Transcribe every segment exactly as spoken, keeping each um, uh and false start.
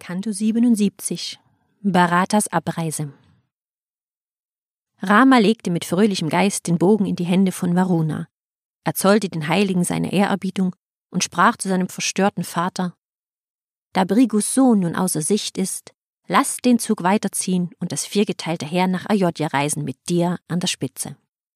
Kanto siebenundsiebzig Bharatas Abreise. Rama legte mit fröhlichem Geist den Bogen in die Hände von Varuna. Er zollte den Heiligen seine Ehrerbietung und sprach zu seinem verstörten Vater: Da Brigus Sohn nun außer Sicht ist, lass den Zug weiterziehen und das viergeteilte Heer nach Ayodhya reisen mit dir an der Spitze.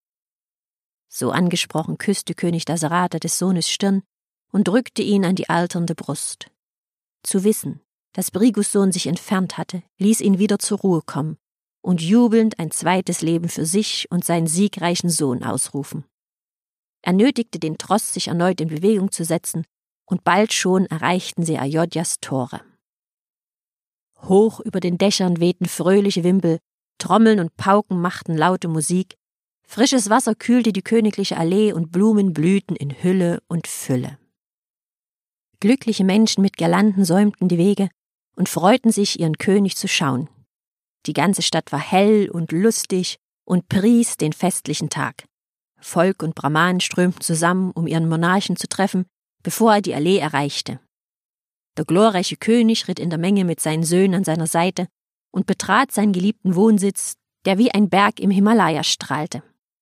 So angesprochen küsste König Dasarata des Sohnes Stirn und drückte ihn an die alternde Brust. Zu wissen, dass Brigus Sohn sich entfernt hatte, ließ ihn wieder zur Ruhe kommen und jubelnd ein zweites Leben für sich und seinen siegreichen Sohn ausrufen. Er nötigte den Tross, sich erneut in Bewegung zu setzen, und bald schon erreichten sie Ayodhyas Tore. Hoch über den Dächern wehten fröhliche Wimpel, Trommeln und Pauken machten laute Musik, frisches Wasser kühlte die königliche Allee und Blumen blühten in Hülle und Fülle. Glückliche Menschen mit Girlanden säumten die Wege und freuten sich, ihren König zu schauen. Die ganze Stadt war hell und lustig und pries den festlichen Tag. Volk und Brahmanen strömten zusammen, um ihren Monarchen zu treffen, bevor er die Allee erreichte. Der glorreiche König ritt in der Menge mit seinen Söhnen an seiner Seite und betrat seinen geliebten Wohnsitz, der wie ein Berg im Himalaya strahlte.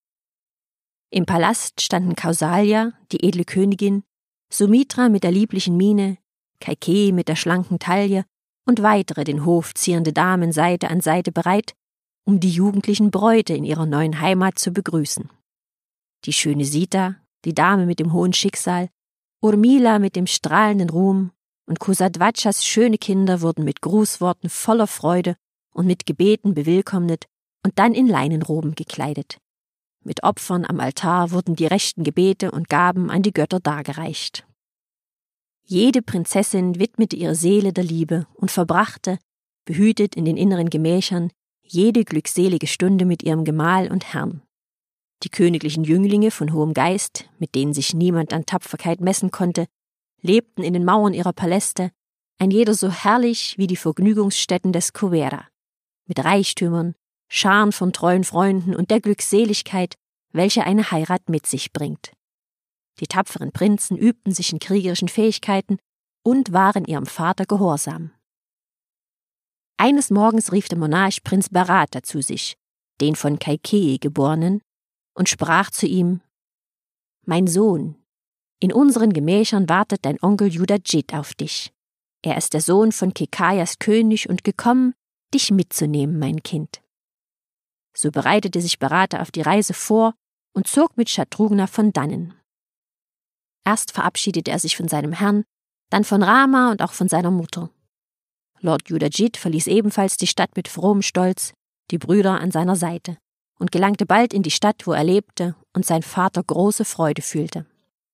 Im Palast standen Kausalya, die edle Königin, Sumitra mit der lieblichen Miene, Kaikeyi mit der schlanken Taille und weitere den Hof ziernde Damen Seite an Seite bereit, um die jugendlichen Bräute in ihrer neuen Heimat zu begrüßen. Die schöne Sita, die Dame mit dem hohen Schicksal, Urmila mit dem strahlenden Ruhm und Kusadvachas schöne Kinder wurden mit Grußworten voller Freude und mit Gebeten bewillkommnet und dann in Leinenroben gekleidet. Mit Opfern am Altar wurden die rechten Gebete und Gaben an die Götter dargereicht. Jede Prinzessin widmete ihre Seele der Liebe und verbrachte, behütet in den inneren Gemächern, jede glückselige Stunde mit ihrem Gemahl und Herrn. Die königlichen Jünglinge von hohem Geist, mit denen sich niemand an Tapferkeit messen konnte, lebten in den Mauern ihrer Paläste, ein jeder so herrlich wie die Vergnügungsstätten des Kuvera, mit Reichtümern, Scharen von treuen Freunden und der Glückseligkeit, welche eine Heirat mit sich bringt. Die tapferen Prinzen übten sich in kriegerischen Fähigkeiten und waren ihrem Vater gehorsam. Eines Morgens rief der Monarch Prinz Bharata zu sich, den von Kaikeyi geborenen, und sprach zu ihm: Mein Sohn, in unseren Gemächern wartet dein Onkel Yudhajit auf dich. Er ist der Sohn von Kekayas König und gekommen, dich mitzunehmen, mein Kind. So bereitete sich Bharata auf die Reise vor und zog mit Shatrughna von dannen. Erst verabschiedete er sich von seinem Herrn, dann von Rama und auch von seiner Mutter. Lord Yudhajit verließ ebenfalls die Stadt mit frohem Stolz, die Brüder an seiner Seite, und gelangte bald in die Stadt, wo er lebte und sein Vater große Freude fühlte.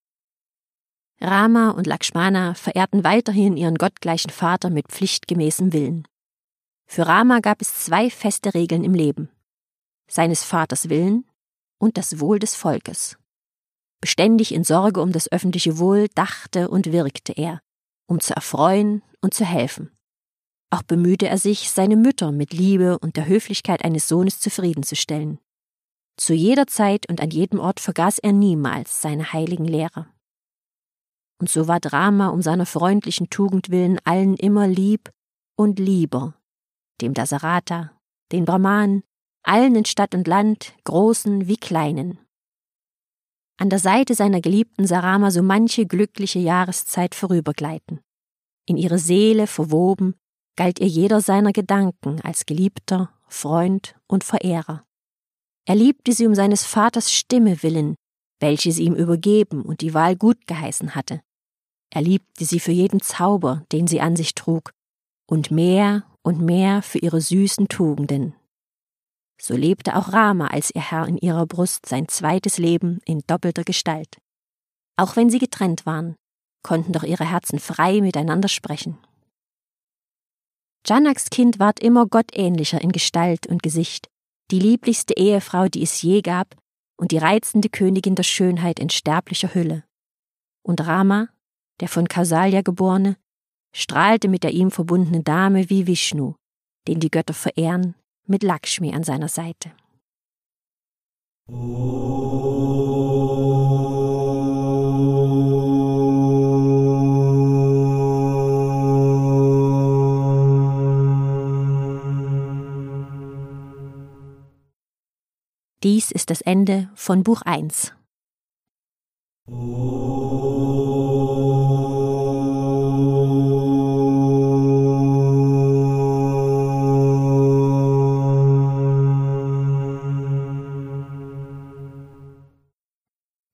Rama und Lakshmana verehrten weiterhin ihren gottgleichen Vater mit pflichtgemäßem Willen. Für Rama gab es zwei feste Regeln im Leben: seines Vaters Willen und das Wohl des Volkes. Beständig in Sorge um das öffentliche Wohl dachte und wirkte er, um zu erfreuen und zu helfen. Auch bemühte er sich, seine Mütter mit Liebe und der Höflichkeit eines Sohnes zufriedenzustellen. Zu jeder Zeit und an jedem Ort vergaß er niemals seine heiligen Lehrer. Und so ward Rama um seiner freundlichen Tugend willen allen immer lieb und lieber, dem Dasarata, den Brahmanen, allen in Stadt und Land, Großen wie Kleinen. An der Seite seiner Geliebten sah Rama so manche glückliche Jahreszeit vorübergleiten. In ihre Seele verwoben, galt ihr jeder seiner Gedanken als Geliebter, Freund und Verehrer. Er liebte sie um seines Vaters Stimme willen, welche sie ihm übergeben und die Wahl gut geheißen hatte. Er liebte sie für jeden Zauber, den sie an sich trug, und mehr und mehr für ihre süßen Tugenden. So lebte auch Rama als ihr Herr in ihrer Brust sein zweites Leben in doppelter Gestalt. Auch wenn sie getrennt waren, konnten doch ihre Herzen frei miteinander sprechen. Janaks Kind ward immer gottähnlicher in Gestalt und Gesicht, die lieblichste Ehefrau, die es je gab, und die reizende Königin der Schönheit in sterblicher Hülle. Und Rama, der von Kausalya geborene, strahlte mit der ihm verbundenen Dame wie Vishnu, den die Götter verehren, mit Lakshmi an seiner Seite. Dies ist das Ende von Buch eins. Oh.